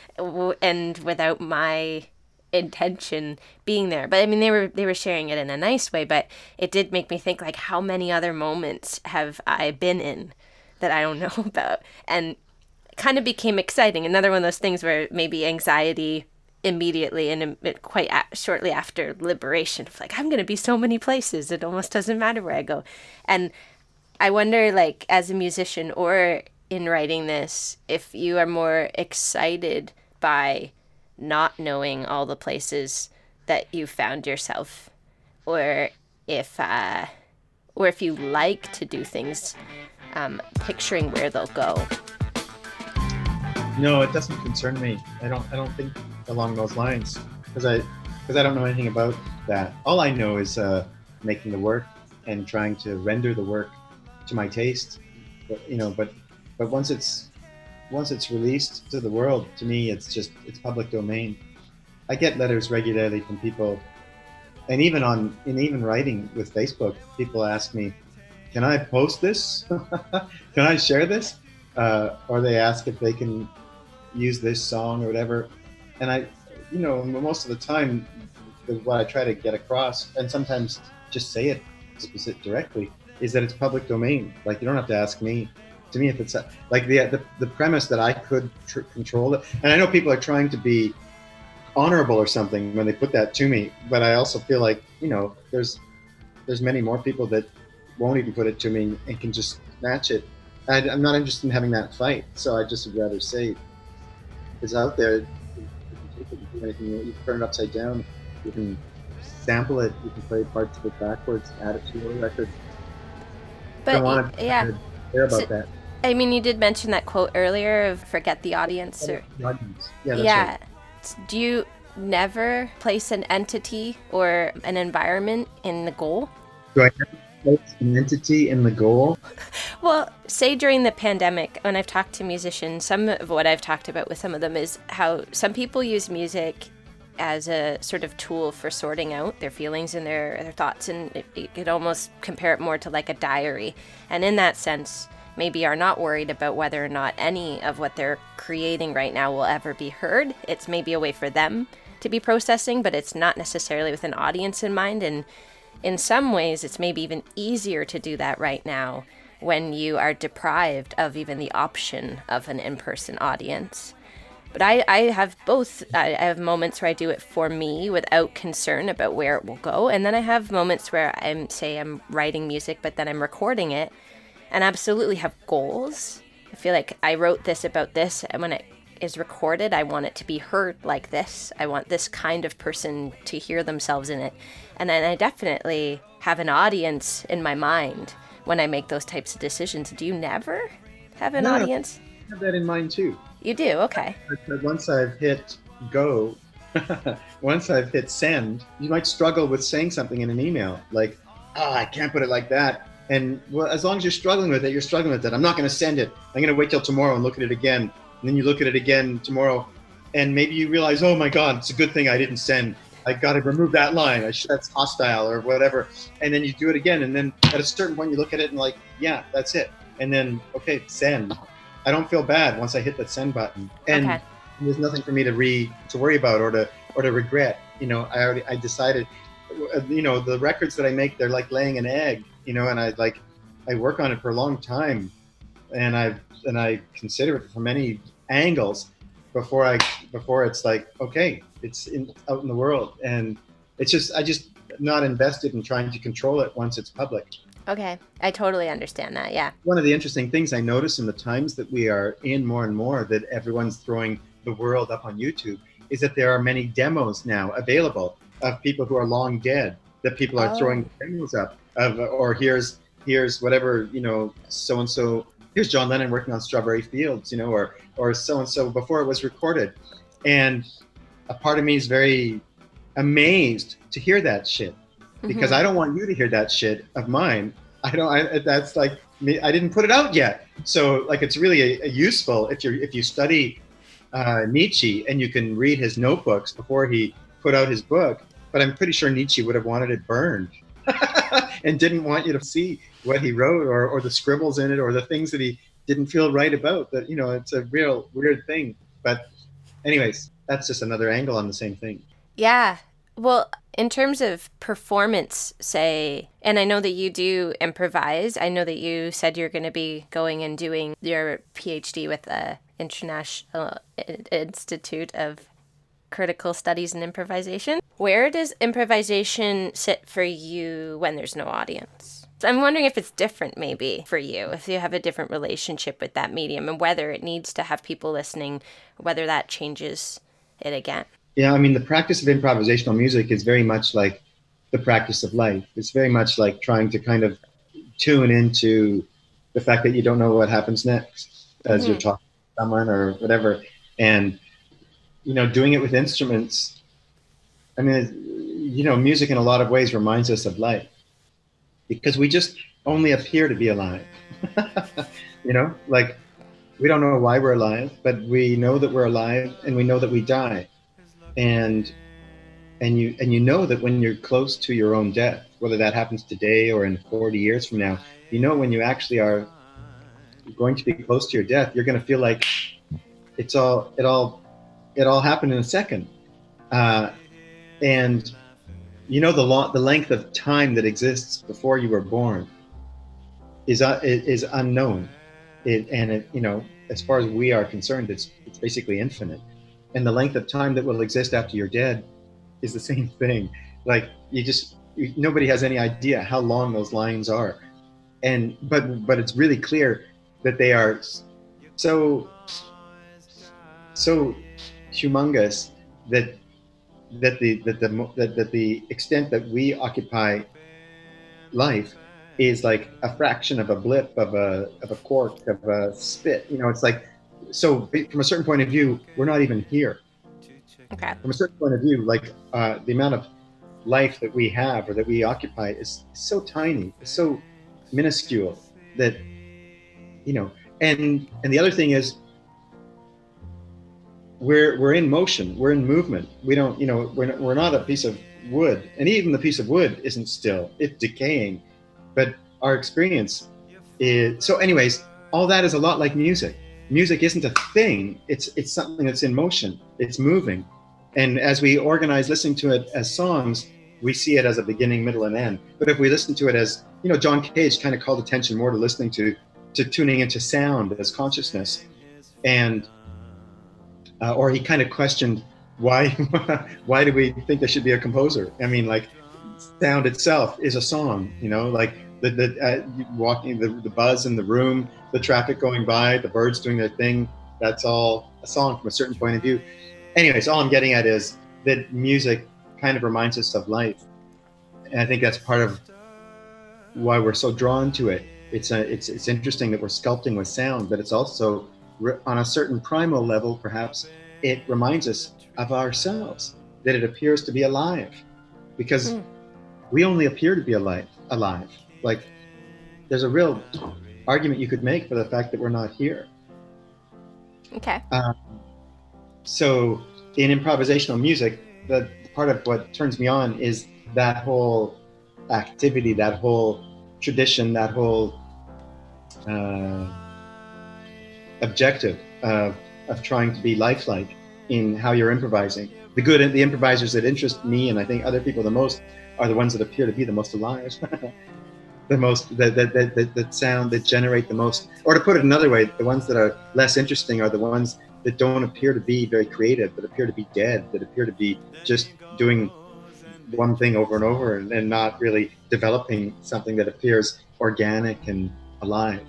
and without my intention being there. But I mean, they were they were sharing it in a nice way, but it did make me think, like, how many other moments have I been in that I don't know about? And it kind of became exciting. Another one of those things where maybe anxiety immediately and quite a- shortly after liberation of like, I'm going to be so many places. It almost doesn't matter where I go. And I wonder, like, as a musician or in writing this, if you are more excited by not knowing all the places that you found yourself, or if, uh, or if you like to do things, um, picturing where they'll go. No, it doesn't concern me. I don't. I don't think along those lines because I because I don't know anything about that. All I know is uh, making the work and trying to render the work to my taste. But, you know, but but once it's once it's released to the world, to me, it's just it's public domain. I get letters regularly from people, and even on in even writing with Facebook, people ask me, "Can I post this? Can I share this?" Uh, or they ask if they can use this song or whatever. And I, you know, most of the time, what I try to get across, and sometimes just say it specific directly, is that it's public domain. Like, you don't have to ask me. To me, if it's a, like the, the the premise that I could tr- control it, and I know people are trying to be honorable or something when they put that to me, but I also feel like, you know, there's there's many more people that won't even put it to me and can just snatch it. I, I'm not interested in having that fight, so I just would rather say it's out there. You can take it, you can do anything. You can turn it upside down. You can sample it. You can play parts of it backwards, add it to your record. But I don't want to yeah, care about so, that. I mean, you did mention that quote earlier of "forget the audience." Or, The audience. Yeah, that's yeah. right. Do you never place an entity or an environment in the goal? Do I have to place an entity in the goal? Well, say during the pandemic, when I've talked to musicians, some of what I've talked about with some of them is how some people use music as a sort of tool for sorting out their feelings and their, their thoughts, and it, you could almost compare it more to like a diary. And in that sense, maybe are not worried about whether or not any of what they're creating right now will ever be heard. It's maybe a way for them to be processing, but it's not necessarily with an audience in mind. And in some ways, it's maybe even easier to do that right now when you are deprived of even the option of an in-person audience. But I, I have both. I have moments where I do it for me without concern about where it will go. And then I have moments where I'm, say I'm writing music, but then I'm recording it and absolutely have goals. I feel like I wrote this about this, and when it is recorded, I want it to be heard like this. I want this kind of person to hear themselves in it. And then I definitely have an audience in my mind when I make those types of decisions. Do you never have an No, audience? I have that in mind too. You do? Okay. But once I've hit go, once I've hit send, you might struggle with saying something in an email. Like, oh, I can't put it like that. And well, as long as you're struggling with it, you're struggling with it. I'm not going to send it. I'm going to wait till tomorrow and look at it again. And then you look at it again tomorrow, and maybe you realize, oh my God, it's a good thing I didn't send. I got to remove that line. I should, that's hostile or whatever. And then you do it again. And then at a certain point, you look at it and like, yeah, that's it. And then, okay, send. I don't feel bad once I hit that send button. And Okay. there's nothing for me to re to worry about or to or to regret. You know, I already I decided. You know, the records that I make, they're like laying an egg. You know, and I like I work on it for a long time, and I and I consider it from many angles before I before it's like, okay, it's in, out in the world, and it's just I just not invested in trying to control it once it's public. Okay. I totally understand that. Yeah. One of the interesting things I notice in the times that we are in more and more, that everyone's throwing the world up on YouTube, is that there are many demos now available of people who are long dead, that people are Oh. throwing demos up of, or here's here's whatever, you know, so and so, here's John Lennon working on Strawberry Fields, you know, or or so and so before it was recorded. And a part of me is very amazed to hear that shit, because Mhm. I don't want you to hear that shit of mine. I don't. I, that's like me. I didn't put it out yet, so like it's really a, a useful if you if you study uh, Nietzsche and you can read his notebooks before he put out his book. But I'm pretty sure Nietzsche would have wanted it burned and didn't want you to see what he wrote or or the scribbles in it or the things that he didn't feel right about. That, you know, it's a real weird thing. But anyways, that's just another angle on the same thing. Yeah. Well, in terms of performance, say, and I know that you do improvise. I know that you said you're going to be going and doing your PhD with the International Institute of critical studies in improvisation. Where does improvisation sit for you when there's no audience? I'm wondering if it's different maybe for you, if you have a different relationship with that medium and whether it needs to have people listening, whether that changes it again. Yeah, I mean, the practice of improvisational music is very much like the practice of life. It's very much like trying to kind of tune into the fact that you don't know what happens next as mm-hmm. you're talking to someone or whatever. And, you know, doing it with instruments, I mean, you know, music in a lot of ways reminds us of life because we just only appear to be alive. You know, like we don't know why we're alive, but we know that we're alive and we know that we die. And and you and you know that when you're close to your own death, whether that happens today or in forty years from now, you know when you actually are going to be close to your death, you're going to feel like it's all it all it all happened in a second. Uh, and you know the long, the length of time that exists before you were born is uh, is unknown. It, and it, you know, as far as we are concerned, it's it's basically infinite. And the length of time that will exist after you're dead is the same thing. Like you just, you, nobody has any idea how long those lines are. And, but, but it's really clear that they are so, so humongous that, that the, that the, that, that the extent that we occupy life is like a fraction of a blip, of a, of a cork, of a spit. You know, it's like, so from a certain point of view, we're not even here. Okay. From a certain point of view, like uh, the amount of life that we have or that we occupy is, is so tiny, it's so minuscule that, you know, and and the other thing is we're we're in motion, we're in movement. We don't, you know, we're we're not a piece of wood, and even the piece of wood isn't still, it's decaying. But our experience is, so anyways, all that is a lot like music. Music isn't a thing, it's it's something that's in motion, it's moving. And as we organize listening to it as songs, we see it as a beginning, middle, and end. But if we listen to it as, you know, John Cage kind of called attention more to listening to, to tuning into sound as consciousness. And, uh, or he kind of questioned why, why do we think there should be a composer? I mean, like, sound itself is a song, you know, like the, the uh, walking, the, the buzz in the room, the traffic going by, the birds doing their thing, that's all a song from a certain point of view. Anyways, all I'm getting at is that music kind of reminds us of life. And I think that's part of why we're so drawn to it. It's a, it's it's interesting that we're sculpting with sound, but it's also, on a certain primal level, perhaps, it reminds us of ourselves, that it appears to be alive. Because mm. we only appear to be alive, alive. Like, there's a real argument you could make for the fact that we're not here. Okay. Um, so in improvisational music, the part of what turns me on is that whole activity, that whole tradition, that whole uh, objective of, of trying to be lifelike in how you're improvising. The good, the improvisers that interest me, and I think other people the most, are the ones that appear to be the most alive. The most, that, that, that, that, that sound, that generate the most, or to put it another way, the ones that are less interesting are the ones that don't appear to be very creative, that appear to be dead, that appear to be just doing one thing over and over and, and not really developing something that appears organic and alive.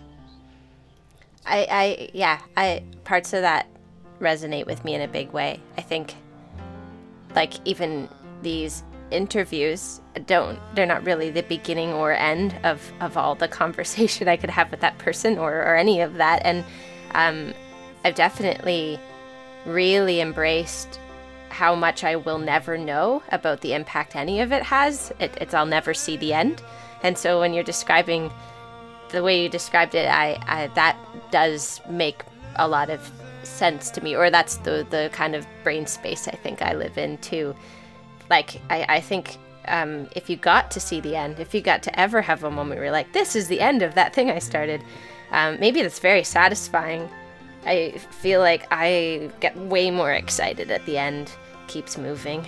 I, I, yeah, I, parts of that resonate with me in a big way. I think, like, even these interviews don't, they're not really the beginning or end of, of all the conversation I could have with that person or, or any of that. And um, I've definitely really embraced how much I will never know about the impact any of it has. It, it's I'll never see the end. And so when you're describing the way you described it, I, I that does make a lot of sense to me, or that's the the kind of brain space I think I live in too. Like I, I think um, if you got to see the end, if you got to ever have a moment where you're like, this is the end of that thing I started, um, maybe that's very satisfying. I feel like I get way more excited at the end. Keeps moving.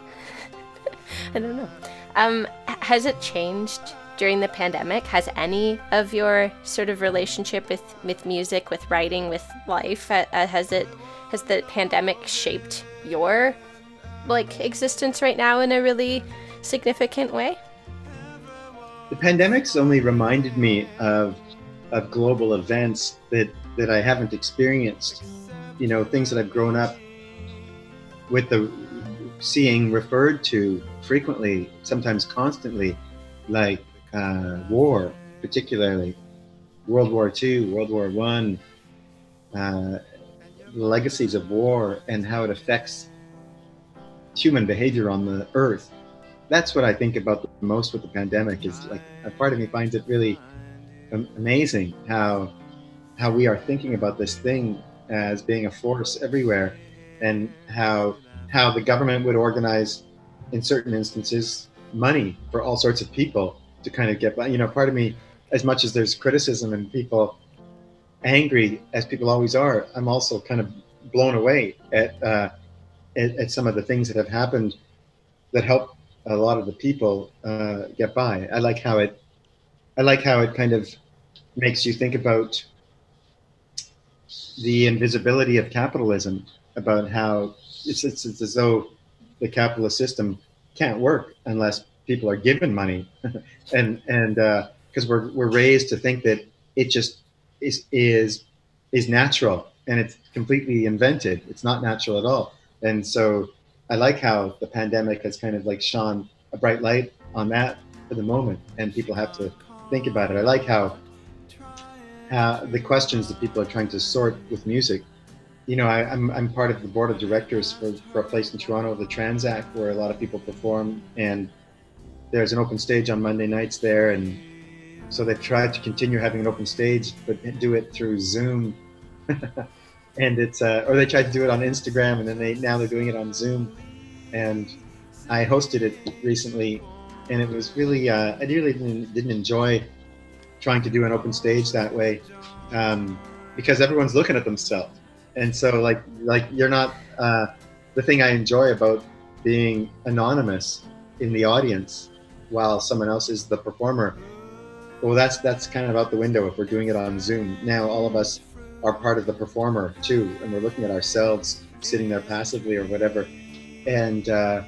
I don't know. Um, has it changed during the pandemic? Has any of your sort of relationship with, with music, with writing, with life, uh, has it has the pandemic shaped your like existence right now in a really significant way? The pandemic's only reminded me of of global events that that I haven't experienced. You know, things that I've grown up with the seeing referred to frequently, sometimes constantly, like uh, war, particularly World War Two, World War One, uh, the legacies of war and how it affects human behavior on the earth. That's what I think about the most with the pandemic. Is like a part of me finds it really amazing how how we are thinking about this thing as being a force everywhere, and how how the government would organize, in certain instances, money for all sorts of people to kind of get by. You know, part of me, as much as there's criticism and people angry, as people always are, I'm also kind of blown away at, uh, at, at some of the things that have happened that help a lot of the people uh, get by. I like how it, I like how it kind of makes you think about the invisibility of capitalism, about how it's, it's, it's as though the capitalist system can't work unless people are given money. and and because uh, we're, we're raised to think that it just is, is, is natural, and it's completely invented. It's not natural at all. And so I like how the pandemic has kind of like shone a bright light on that for the moment, and people have to think about it. I like how Uh, the questions that people are trying to sort with music. You know, I, I'm I'm part of the board of directors for, for a place in Toronto, the Transact, where a lot of people perform, and there's an open stage on Monday nights there, and so they've tried to continue having an open stage, but do it through Zoom, and it's uh, or they tried to do it on Instagram, and then they now they're doing it on Zoom, and I hosted it recently, and it was really uh, I really didn't, didn't enjoy trying to do an open stage that way, um, because everyone's looking at themselves. And so like, like you're not, uh, the thing I enjoy about being anonymous in the audience while someone else is the performer, well, that's, that's kind of out the window if we're doing it on Zoom. Now all of us are part of the performer too, and we're looking at ourselves sitting there passively or whatever. And uh,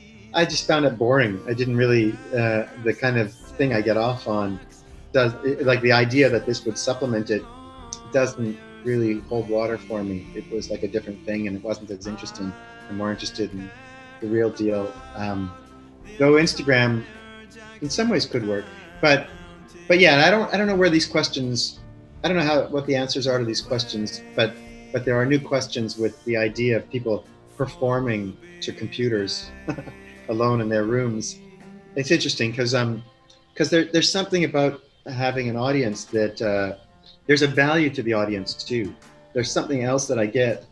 I just found it boring. I didn't really, uh, the kind of thing I get off on does, like the idea that this would supplement it doesn't really hold water for me. It was like a different thing, and it wasn't as interesting. I'm more interested in the real deal. Um, though Instagram in some ways could work, but but yeah, I don't I don't know where these questions, I don't know how what the answers are to these questions, but but there are new questions with the idea of people performing to computers alone in their rooms. It's interesting because um because there there's something about having an audience that uh, there's a value to the audience too. There's something else that I get.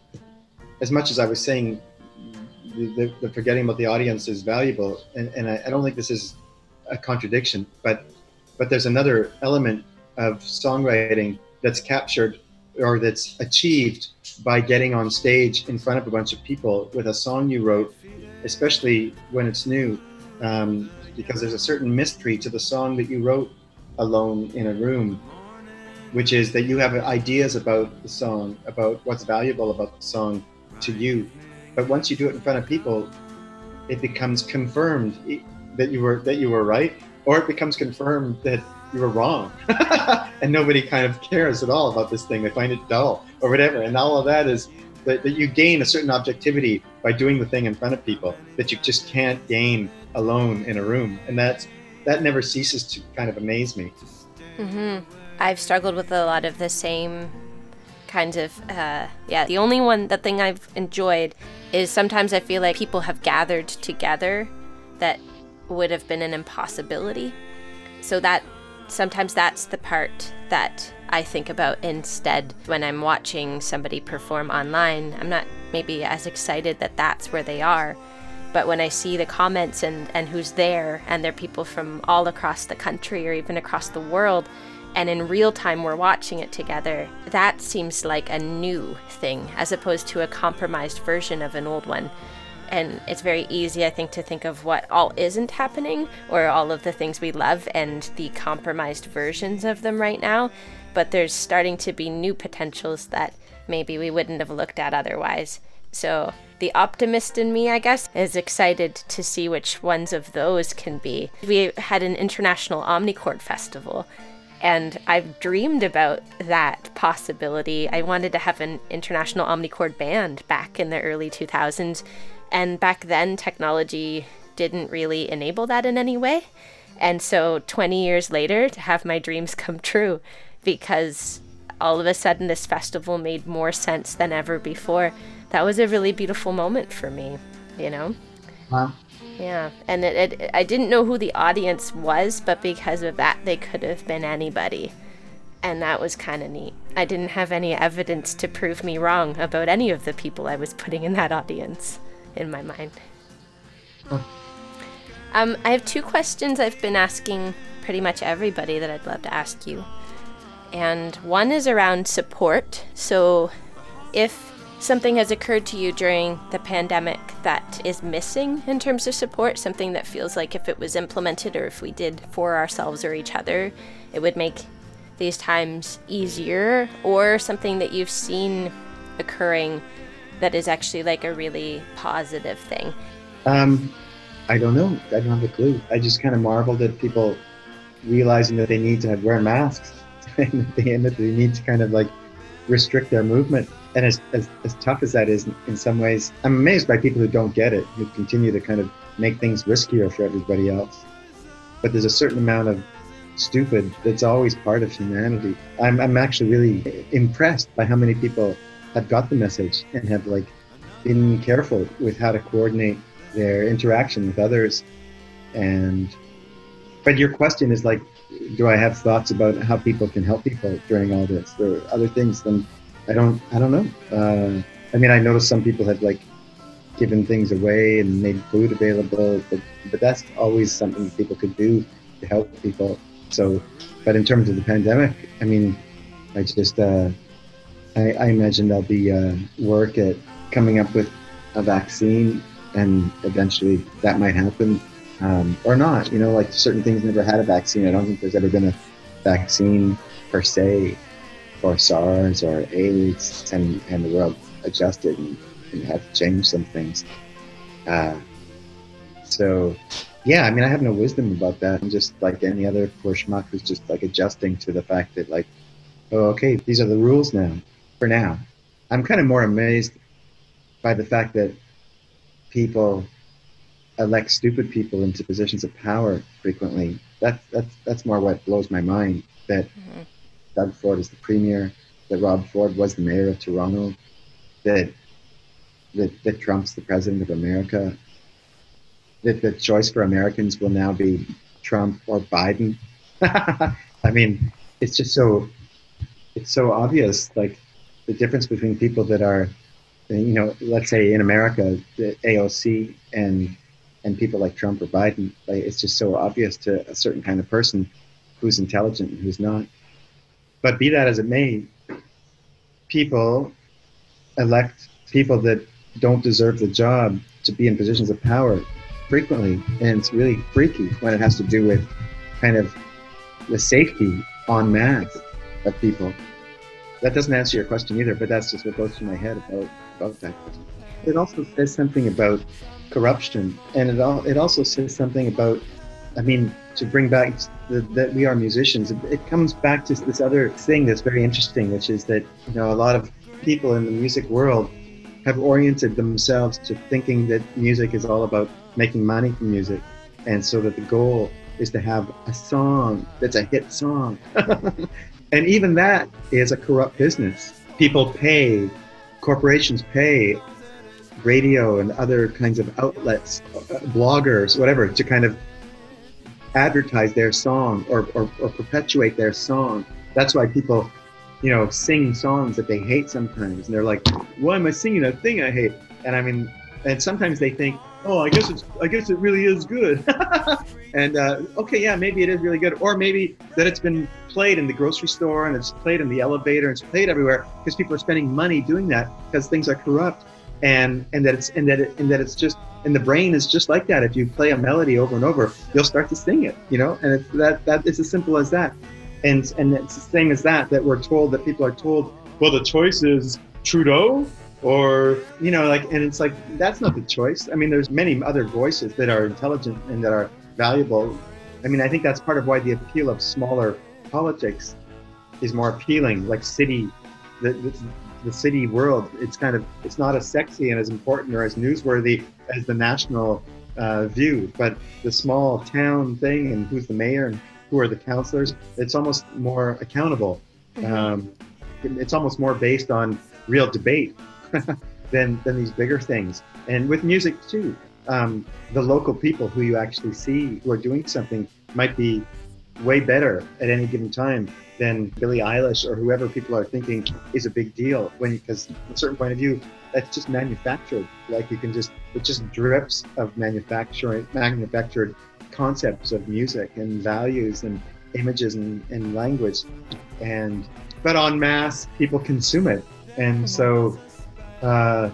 As much as I was saying, the, the, the forgetting about the audience is valuable, and, and I, I don't think this is a contradiction, but but there's another element of songwriting that's captured or that's achieved by getting on stage in front of a bunch of people with a song you wrote, especially when it's new, um, because there's a certain mystery to the song that you wrote alone in a room, which is that you have ideas about the song, about what's valuable about the song to you. But once you do it in front of people, it becomes confirmed that you were that you were right, or it becomes confirmed that you were wrong. And nobody kind of cares at all about this thing. They find it dull or whatever. And all of that is that, that you gain a certain objectivity by doing the thing in front of people that you just can't gain alone in a room. And that's that never ceases to kind of amaze me. Mm-hmm. I've struggled with a lot of the same kinds of, uh, yeah, the only one, the thing I've enjoyed is sometimes I feel like people have gathered together that would have been an impossibility. So that, sometimes that's the part that I think about instead when I'm watching somebody perform online. I'm not maybe as excited that that's where they are, but when I see the comments and, and who's there, and they're people from all across the country or even across the world, and in real time we're watching it together, that seems like a new thing as opposed to a compromised version of an old one. And it's very easy, I think, to think of what all isn't happening, or all of the things we love and the compromised versions of them right now. But there's starting to be new potentials that maybe we wouldn't have looked at otherwise. So the optimist in me, I guess, is excited to see which ones of those can be. We had an international Omnichord festival, and I've dreamed about that possibility. I wanted to have an international Omnichord band back in the early two thousands, and back then technology didn't really enable that in any way. And so twenty years later, to have my dreams come true, because all of a sudden this festival made more sense than ever before. That was a really beautiful moment for me, you know? Wow. Yeah, and it, it, I didn't know who the audience was, but because of that, they could have been anybody. And that was kind of neat. I didn't have any evidence to prove me wrong about any of the people I was putting in that audience, in my mind. Huh. Um, I have two questions I've been asking pretty much everybody that I'd love to ask you. And one is around support. So if something has occurred to you during the pandemic that is missing in terms of support, something that feels like if it was implemented or if we did for ourselves or each other, it would make these times easier, or something that you've seen occurring that is actually like a really positive thing? Um, I don't know. I don't have a clue. I just kind of marveled at people realizing that they need to have, wear masks and that they, and that they need to kind of like restrict their movement. And as, as as tough as that is in, in some ways, I'm amazed by people who don't get it, who continue to kind of make things riskier for everybody else. But there's a certain amount of stupid that's always part of humanity. I'm I'm actually really impressed by how many people have got the message and have like been careful with how to coordinate their interaction with others. And but your question is like, do I have thoughts about how people can help people during all this? There are other things than I don't I don't know. Uh, I mean, I noticed some people have like given things away and made food available, but but that's always something that people could do to help people. So, but in terms of the pandemic, I mean, I just uh, I, I imagine there'll be uh, work at coming up with a vaccine, and eventually that might happen, um, or not. You know, like certain things never had a vaccine. I don't think there's ever been a vaccine per se for SARS or AIDS, and, and the world adjusted and, and had to change some things. Uh, so, yeah, I mean, I have no wisdom about that. I'm just like any other poor schmuck who's just like adjusting to the fact that like, oh, okay, these are the rules now, for now. I'm kind of more amazed by the fact that people elect stupid people into positions of power frequently. That's, that's, that's more what blows my mind, that mm-hmm. Doug Ford is the premier, that Rob Ford was the mayor of Toronto, that that, that Trump's the president of America, that the choice for Americans will now be Trump or Biden. I mean, it's just so, it's so obvious, like the difference between people that are, you know, let's say in America, the A O C and and people like Trump or Biden, like it's just so obvious to a certain kind of person who's intelligent and who's not. But be that as it may, people elect people that don't deserve the job to be in positions of power frequently. And it's really freaky when it has to do with kind of the safety en masse of people. That doesn't answer your question either, but that's just what goes through my head about, about that. It also says something about corruption, and it, all, it also says something about, I mean, to bring back the, that we are musicians, it, it comes back to this other thing that's very interesting, which is that, you know, a lot of people in the music world have oriented themselves to thinking that music is all about making money from music, and so that the goal is to have a song that's a hit song. And even that is a corrupt business. People pay, corporations pay radio and other kinds of outlets, bloggers, whatever, to kind of advertise their song or, or, or perpetuate their song. That's why people, you know, sing songs that they hate sometimes. And they're like, why am I singing a thing I hate? And I mean, and sometimes they think, oh, I guess it's, I guess it really is good. And uh, okay, yeah, maybe it is really good. Or maybe that it's been played in the grocery store and it's played in the elevator and it's played everywhere because people are spending money doing that because things are corrupt. And and that it's and that it, and that it's just, and the brain is just like that. If you play a melody over and over, you'll start to sing it, you know. And it's that that it's as simple as that. And and it's the same as that that we're told, that people are told, well, the choice is Trudeau or, you know, like, and it's like, that's not the choice. I mean, there's many other voices that are intelligent and that are valuable. I mean, I think that's part of why the appeal of smaller politics is more appealing, like city, the, the, the city world. It's kind of, it's not as sexy and as important or as newsworthy as the national uh, view, but the small town thing and who's the mayor and who are the councillors, it's almost more accountable. Mm-hmm. Um, it's almost more based on real debate than than these bigger things. And with music too, um, the local people who you actually see who are doing something might be way better at any given time than Billie Eilish or whoever people are thinking is a big deal. When, because from a certain point of view, that's just manufactured. Like you can just, it just drips of manufacturing, manufactured concepts of music and values and images and, and language. And but en masse, people consume it, and so uh,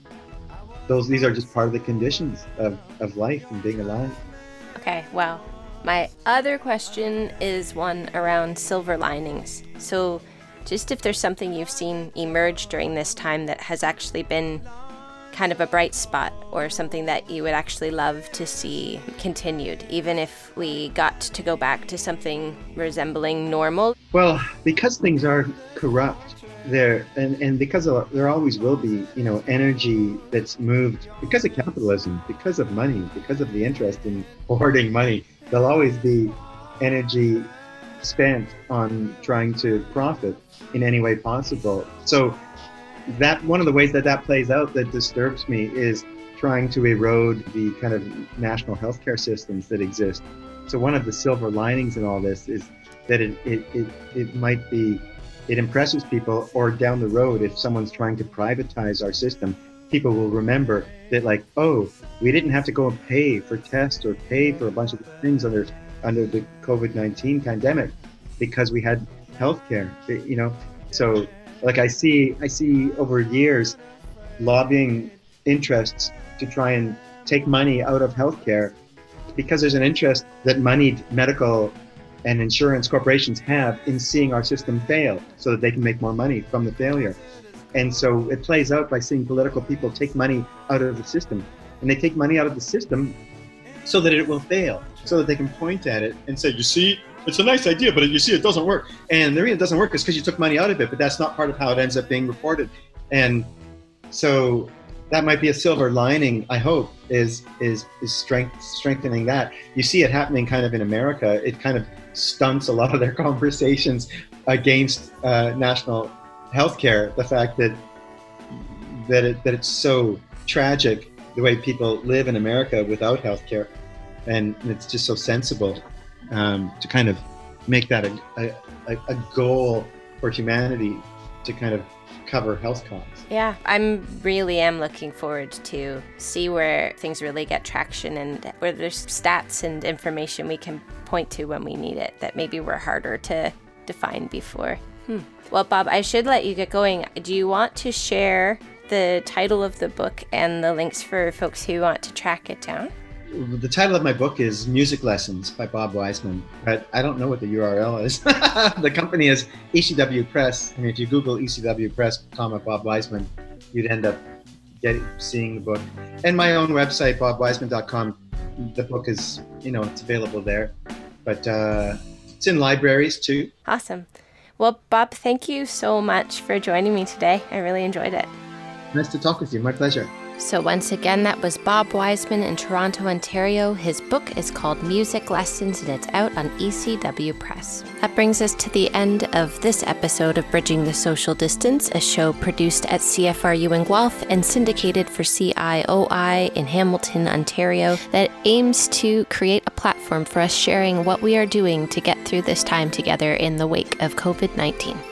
those these are just part of the conditions of, of life and being alive. Okay, wow. My other question is one around silver linings. So just if there's something you've seen emerge during this time that has actually been kind of a bright spot, or something that you would actually love to see continued, even if we got to go back to something resembling normal? Well, because things are corrupt there, and, and because of, there always will be, you know, energy that's moved because of capitalism, because of money, because of the interest in hoarding money. There'll always be energy spent on trying to profit in any way possible. So that one of the ways that that plays out that disturbs me is trying to erode the kind of national healthcare systems that exist. So one of the silver linings in all this is that it it, it, it might be, it impresses people, or down the road, if someone's trying to privatize our system, people will remember that, like, oh, we didn't have to go and pay for tests or pay for a bunch of things under under the COVID nineteen pandemic because we had healthcare, you know. So like I see, I see over years lobbying interests to try and take money out of healthcare because there's an interest that moneyed medical and insurance corporations have in seeing our system fail so that they can make more money from the failure. And so it plays out by seeing political people take money out of the system. And they take money out of the system so that it will fail, so that they can point at it and say, you see, it's a nice idea, but you see, it doesn't work. And the reason it doesn't work is because you took money out of it, but that's not part of how it ends up being reported. And so that might be a silver lining, I hope, is is is strength, strengthening that. You see it happening kind of in America. It kind of stunts a lot of their conversations against uh, national healthcare. The fact that that it, that it's so tragic the way people live in America without healthcare, and it's just so sensible. Um, to kind of make that a, a, a goal for humanity to kind of cover health costs. Yeah, I'm really am looking forward to see where things really get traction and where there's stats and information we can point to when we need it that maybe were harder to define before. Hmm. Well, Bob, I should let you get going. Do you want to share the title of the book and the links for folks who want to track it down? The title of my book is Music Lessons by Bob Wiseman, but I don't know what the U R L is. The company is E C W Press. I mean, if you Google E C W Press, comma, Bob Wiseman, you'd end up getting, seeing the book. And my own website, bob wiseman dot com, the book is, you know, it's available there. But uh, it's in libraries too. Awesome. Well, Bob, thank you so much for joining me today. I really enjoyed it. Nice to talk with you. My pleasure. So once again, that was Bob Wiseman in Toronto, Ontario. His book is called Music Lessons, and it's out on E C W Press. That brings us to the end of this episode of Bridging the Social Distance, a show produced at C F R U in Guelph and syndicated for C I O I in Hamilton, Ontario, that aims to create a platform for us sharing what we are doing to get through this time together in the wake of COVID nineteen.